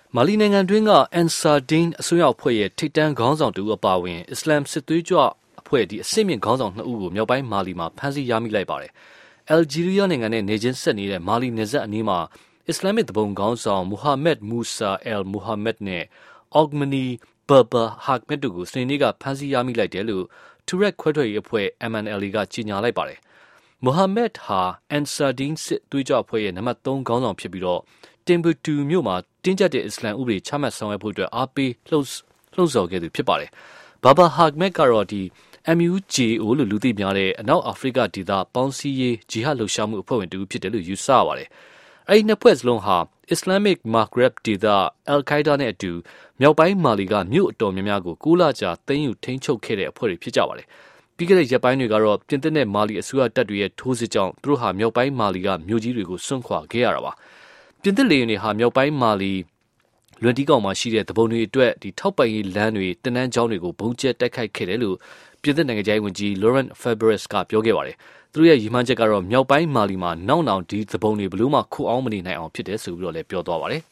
မာလီနိုင်ငံတွင်းက Ansar Dine အစွန်းရောက်အဖွဲ့ရဲ့ထိပ်တန်းခေါင်းဆောင်တူအပါအဝင်အစ္စလမ်စစ်သွေးကြွအဖွဲ့အဆင့်မြင့်ခေါင်းဆောင်2ဦးကိုမြောက်ပိုင်းမာလီမှာဖမ်းဆီးရမိလိုက်ပါတယ်။ အယ်လ်ဂျီးရီးယားနိုင်ငံနဲ့နေချင်းဆက်နေတဲ့မာလီနယ်စပ်အနီးမှာအစ္စလာမစ်တဘုံခေါင်းဆောင်မူဟာမက်မူဆာအယ်လ်မူဟာမက်နဲ့အော့ဂမနီဘာဘာဟာမက်တို့ကိုစနေနေ့ကဖမ်းဆီးရမိလိုက်တယ်လို့တူရက်ခွဲထွက်ရေးအဖွဲ့ MNLA ကကြေညာလိုက်ပါတယ်။မူဟာမက်ဟာ Ansar Dine စစ်သွေးကြွအဖွဲ့ရဲ့နံပါတ်3ခေါင်းဆောင်ဖြစ်ပြီးတင်ဘူတူမြို့မှာတင်းကျပ်တဲ့အစ္စလမ်ဥပဒေချမှတ်ဆောင်ရွက်ဖို့အားပေးလှုံ့ဆော်ခဲ့သူဖြစ်ပါတယ်။ဘာဘာဟာမက်ကတော့MUJO လို့လူသိများတဲ့အနောက်အာဖရိကဒေသပေါင်းစည်းရေးဂျီဟတ်လှုပ်ရှားမှုအဖွဲ့ဝင်တူဖြစ်တယ်လို့ယူဆရပါတယ်။အဲဒီနှစ်ဖွဲ့စလုံးဟာ Islamic Maghreb ဒေသအယ်ခိုင်းဒါနဲ့အတူမြောက်ပိုင်းမာလီကမြို့အတော်များများကို6လကြာသိမ်းယူထိန်းချုပ်ခဲ့တဲ့အဖွဲ့တွေဖြစ်ကြပါတယ်။ပြီးခဲ့တဲ့ရက်ပိုင်းတွေကတော့ပြင်သစ်နဲ့မာလီအစိုးရတပ်တွေရဲ့ထိုးစစ်ကြောင့်သူတို့ဟာမြောက်ပိုင်းမာလီကမြို့ကြီးတွေကိုစွန့်ခွာခဲ့ရတာပါ။ပြင်သစ်လေယာဉ်တွေဟာမြောက်ပိုင်းမာလီလွန်တီးကောင်မှာရှိတဲ့တဘုံတွေအတွက်ထောက်ပံ့ရေးလမ်းတွေတင်နန်းကျောင်းတွေကိုဘုံကျဲတိုက်ခိုက်ခဲ့တယ်လို့ပြင်သစ်နိုင်ငံခြားရေးဝန်ကြီး Laurent Fabius ကပြောခဲ့ပါတယ်။သူတို့ရဲ့ရည်မှန်းချက်ကတော့မြောက်ပိုင်းမာလီမှာနောက်ဒီတဘုံတွေဘလို့မှခိုအောင်မနေနိုင်အောင်ဖြစ်တယ်ဆိုပြီးတော့လည်းပြောသွားပါတယ်